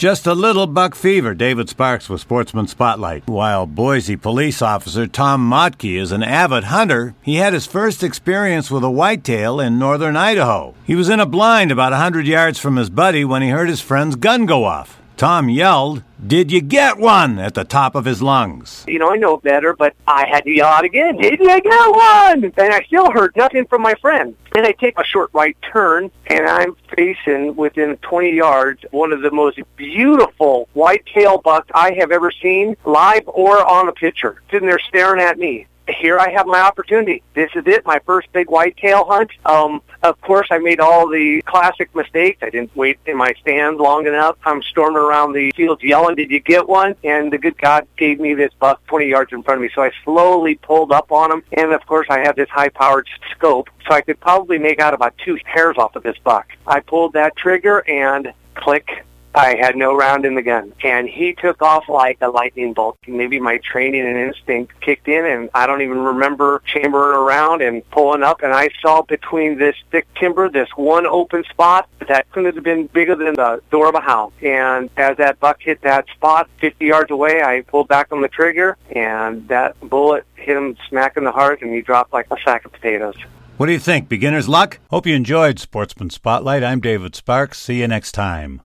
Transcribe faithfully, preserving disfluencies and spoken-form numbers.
Just a little buck fever. David Sparks with Sportsman Spotlight. While Boise police officer Tom Motke is an avid hunter, he had his first experience with a whitetail in northern Idaho. He was in a blind about one hundred yards from his buddy when he heard his friend's gun go off. Tom yelled, "Did you get one?" at the top of his lungs. You know, I know better, but I had to yell out again, "Did you get one?" And I still heard nothing from my friend. Then I take a short right turn, and I'm facing within twenty yards one of the most beautiful whitetail bucks I have ever seen, live or on a picture, sitting there staring at me. Here I have my opportunity. This is it, my first big whitetail hunt. Um, of course, I made all the classic mistakes. I didn't wait in my stand long enough. I'm storming around the fields yelling, "Did you get one?" And the good God gave me this buck twenty yards in front of me. So I slowly pulled up on him. And, of course, I have this high-powered scope, so I could probably make out about two hairs off of this buck. I pulled that trigger and click. I had no round in the gun, and he took off like a lightning bolt. Maybe my training and instinct kicked in, and I don't even remember chambering around and pulling up, and I saw between this thick timber this one open spot that couldn't have been bigger than the door of a house. And as that buck hit that spot fifty yards away, I pulled back on the trigger, and that bullet hit him smack in the heart, and he dropped like a sack of potatoes. What do you think? Beginner's luck? Hope you enjoyed Sportsman Spotlight. I'm David Sparks. See you next time.